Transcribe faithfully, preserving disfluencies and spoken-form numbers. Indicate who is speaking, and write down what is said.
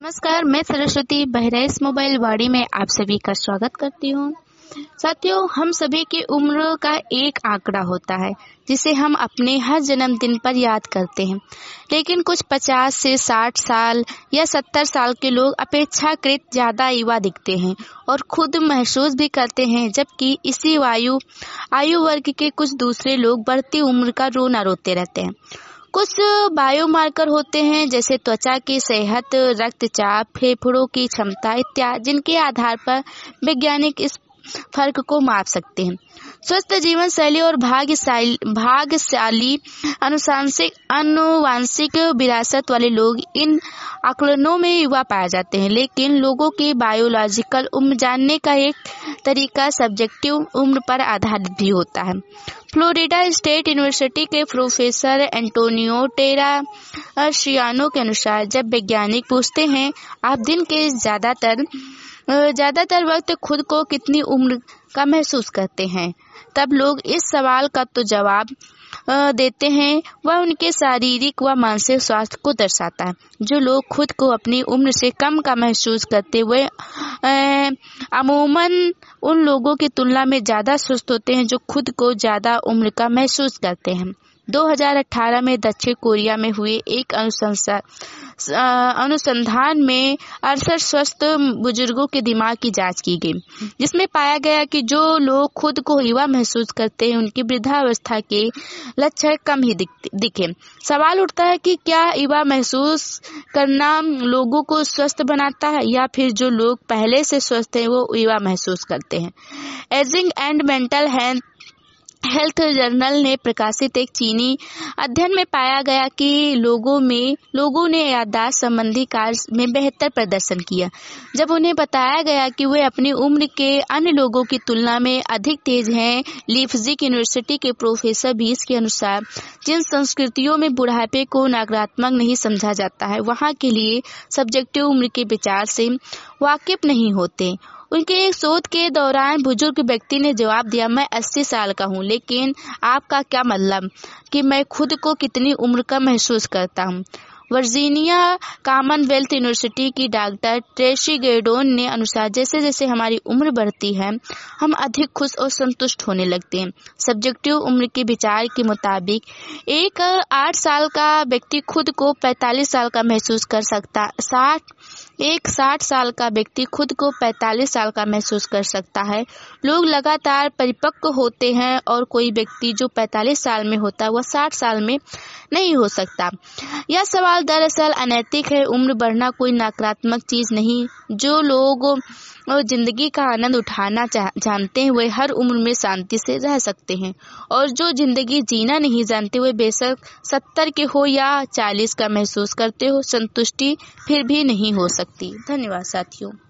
Speaker 1: नमस्कार, मैं सरस्वती बहराइच मोबाइल वाड़ी में आप सभी का स्वागत करती हूँ। साथियों, हम सभी की उम्र का एक आंकड़ा होता है जिसे हम अपने हर जन्मदिन पर याद करते हैं, लेकिन कुछ पचास से साठ साल या सत्तर साल के लोग अपेक्षाकृत ज्यादा युवा दिखते हैं और खुद महसूस भी करते हैं, जबकि इसी वायु आयु वर्ग के कुछ दूसरे लोग बढ़ती उम्र का रोना रोते रहते हैं। कुछ बायोमार्कर होते हैं जैसे त्वचा की सेहत, रक्तचाप, फेफड़ों की क्षमता इत्यादि, जिनके आधार पर वैज्ञानिक इस फर्क को माप सकते हैं। स्वस्थ जीवन शैली और भाग्यशाली भाग्यशाली अनुसांशिक आनुवांशिक विरासत वाले लोग इन आकलनों में युवा पाए जाते हैं, लेकिन लोगों की बायोलॉजिकल उम्र जानने का एक तरीका सब्जेक्टिव उम्र पर आधारित भी होता है। फ्लोरिडा स्टेट यूनिवर्सिटी के प्रोफेसर एंटोनियो टेराशियानो के अनुसार, जब वैज्ञानिक पूछते हैं आप दिन के ज्यादातर ज्यादातर वक्त खुद को कितनी उम्र का महसूस करते हैं, तब लोग इस सवाल का तो जवाब देते हैं वह उनके शारीरिक व मानसिक स्वास्थ्य को दर्शाता है। जो लोग खुद को अपनी उम्र से कम का महसूस करते हुए अमूमन उन लोगों की तुलना में ज्यादा स्वस्थ होते हैं जो खुद को ज्यादा उम्र का महसूस करते हैं। दो हज़ार अठारह में दक्षिण कोरिया में हुए एक अनुसंधान में अड़सठ स्वस्थ बुजुर्गों के दिमाग की जांच की गई, जिसमें पाया गया कि जो लोग खुद को युवा महसूस करते हैं उनकी वृद्धावस्था के लक्षण कम ही दिखे। सवाल उठता है कि क्या युवा महसूस करना लोगों को स्वस्थ बनाता है या फिर जो लोग पहले से स्वस्थ हैं वो युवा महसूस करते हैं। Ageing and mental health health journal ने प्रकाशित एक चीनी अध्ययन में पाया गया कि लोगों में लोगों ने याददाश्त संबंधी कार्य में बेहतर प्रदर्शन किया जब उन्हें बताया गया कि वे अपनी उम्र के अन्य लोगों की तुलना में अधिक तेज हैं। लीप्जिग यूनिवर्सिटी के प्रोफेसर बीस के अनुसार, जिन संस्कृतियों में बुढ़ापे को नकारात्मक नहीं समझा जाता है वहां के लिए सब्जेक्टिव उम्र के विचार से वाकिफ नहीं होते। उनके एक शोध के दौरान बुजुर्ग व्यक्ति ने जवाब दिया, मैं अस्सी साल का हूँ, लेकिन आपका क्या मतलब कि मैं खुद को कितनी उम्र का महसूस करता हूँ। वर्जीनिया कॉमनवेल्थ यूनिवर्सिटी की डॉक्टर ट्रेसी गेडोन ने अनुसार, जैसे जैसे हमारी उम्र बढ़ती है हम अधिक खुश और संतुष्ट होने लगते हैं। सब्जेक्टिव उम्र के विचार के मुताबिक एक आठ साल का व्यक्ति खुद को पैंतालीस साल का महसूस कर सकता साठ एक साठ साल का व्यक्ति खुद को पैंतालीस साल का महसूस कर सकता है। लोग लगातार परिपक्व होते हैं और कोई व्यक्ति जो पैंतालीस साल में होता है वह साठ साल में नहीं हो सकता। यह सवाल दरअसल अनैतिक है। उम्र बढ़ना कोई नकारात्मक चीज नहीं। जो लोग जिंदगी का आनंद उठाना जानते हैं वे हर उम्र में शांति से रह सकते हैं, और जो जिंदगी जीना नहीं जानते वे बेशक सत्तर के हो या चालीस का महसूस करते हो, संतुष्टि फिर भी नहीं हो सकती। धन्यवाद साथियों।